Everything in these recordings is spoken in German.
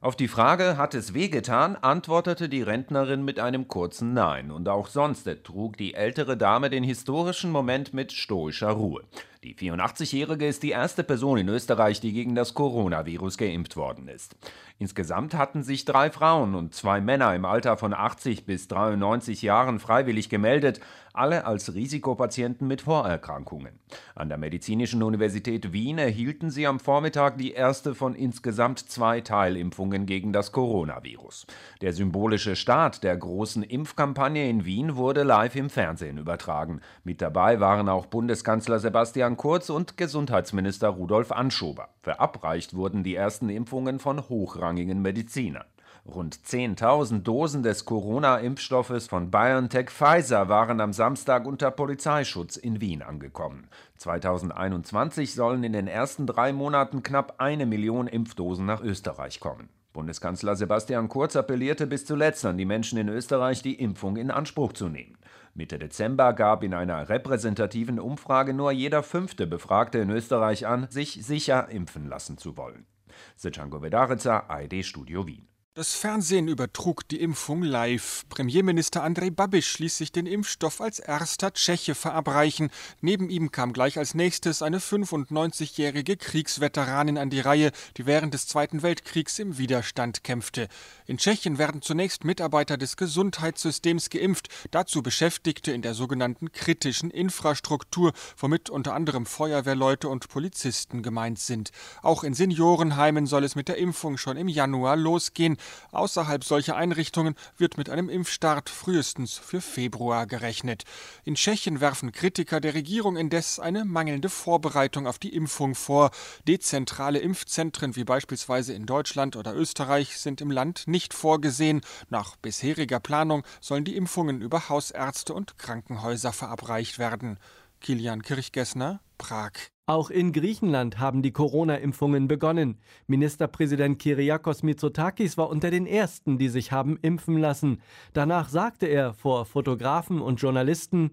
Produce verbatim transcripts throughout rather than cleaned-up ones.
Auf die Frage, hat es wehgetan, antwortete die Rentnerin mit einem kurzen Nein. Und auch sonst trug die ältere Dame den historischen Moment mit stoischer Ruhe. Die vierundachtzigjährige ist die erste Person in Österreich, die gegen das Coronavirus geimpft worden ist. Insgesamt hatten sich drei Frauen und zwei Männer im Alter von achtzig bis dreiundneunzig Jahren freiwillig gemeldet, alle als Risikopatienten mit Vorerkrankungen. An der Medizinischen Universität Wien erhielten sie am Vormittag die erste von insgesamt zwei Teilimpfungen gegen das Coronavirus. Der symbolische Start der großen Impfkampagne in Wien wurde live im Fernsehen übertragen. Mit dabei waren auch Bundeskanzler Sebastian Kurz und Gesundheitsminister Rudolf Anschober. Verabreicht wurden die ersten Impfungen von hochrangigen Medizinern. Rund zehntausend Dosen des Corona-Impfstoffes von BioNTech Pfizer waren am Samstag unter Polizeischutz in Wien angekommen. zweitausendeinundzwanzig sollen in den ersten drei Monaten knapp eine Million Impfdosen nach Österreich kommen. Bundeskanzler Sebastian Kurz appellierte bis zuletzt an die Menschen in Österreich, die Impfung in Anspruch zu nehmen. Mitte Dezember gab in einer repräsentativen Umfrage nur jeder fünfte Befragte in Österreich an, sich sicher impfen lassen zu wollen. Sečanko Vedarica, A R D-Studio Wien. Das Fernsehen übertrug die Impfung live. Premierminister Andrej Babiš ließ sich den Impfstoff als erster Tscheche verabreichen. Neben ihm kam gleich als nächstes eine fünfundneunzigjährige Kriegsveteranin an die Reihe, die während des Zweiten Weltkriegs im Widerstand kämpfte. In Tschechien werden zunächst Mitarbeiter des Gesundheitssystems geimpft, dazu Beschäftigte in der sogenannten kritischen Infrastruktur, womit unter anderem Feuerwehrleute und Polizisten gemeint sind. Auch in Seniorenheimen soll es mit der Impfung schon im Januar losgehen. Außerhalb solcher Einrichtungen wird mit einem Impfstart frühestens für Februar gerechnet. In Tschechien werfen Kritiker der Regierung indes eine mangelnde Vorbereitung auf die Impfung vor. Dezentrale Impfzentren wie beispielsweise in Deutschland oder Österreich sind im Land nicht vorgesehen. Nach bisheriger Planung sollen die Impfungen über Hausärzte und Krankenhäuser verabreicht werden. Kilian Kirchgessner, Prag. Auch in Griechenland haben die Corona-Impfungen begonnen. Ministerpräsident Kyriakos Mitsotakis war unter den Ersten, die sich haben impfen lassen. Danach sagte er vor Fotografen und Journalisten: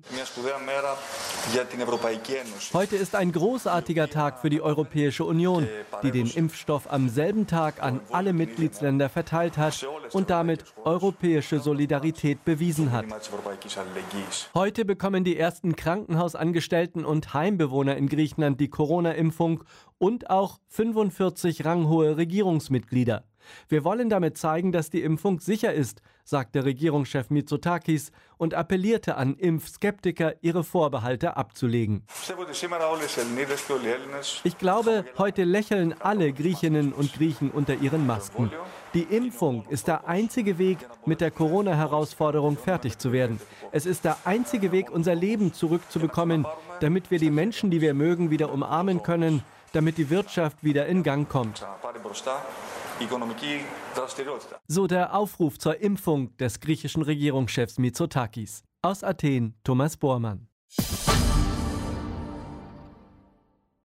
Heute ist ein großartiger Tag für die Europäische Union, die den Impfstoff am selben Tag an alle Mitgliedsländer verteilt hat und damit europäische Solidarität bewiesen hat. Heute bekommen die ersten Krankenhausangestellten und Heimbewohner in Griechenland die Corona-Impfung und auch fünfundvierzig ranghohe Regierungsmitglieder. Wir wollen damit zeigen, dass die Impfung sicher ist, sagte Regierungschef Mitsotakis und appellierte an Impfskeptiker, ihre Vorbehalte abzulegen. Ich glaube, heute lächeln alle Griechinnen und Griechen unter ihren Masken. Die Impfung ist der einzige Weg, mit der Corona-Herausforderung fertig zu werden. Es ist der einzige Weg, unser Leben zurückzubekommen, damit wir die Menschen, die wir mögen, wieder umarmen können, damit die Wirtschaft wieder in Gang kommt. So der Aufruf zur Impfung des griechischen Regierungschefs Mitsotakis. Aus Athen, Thomas Bormann.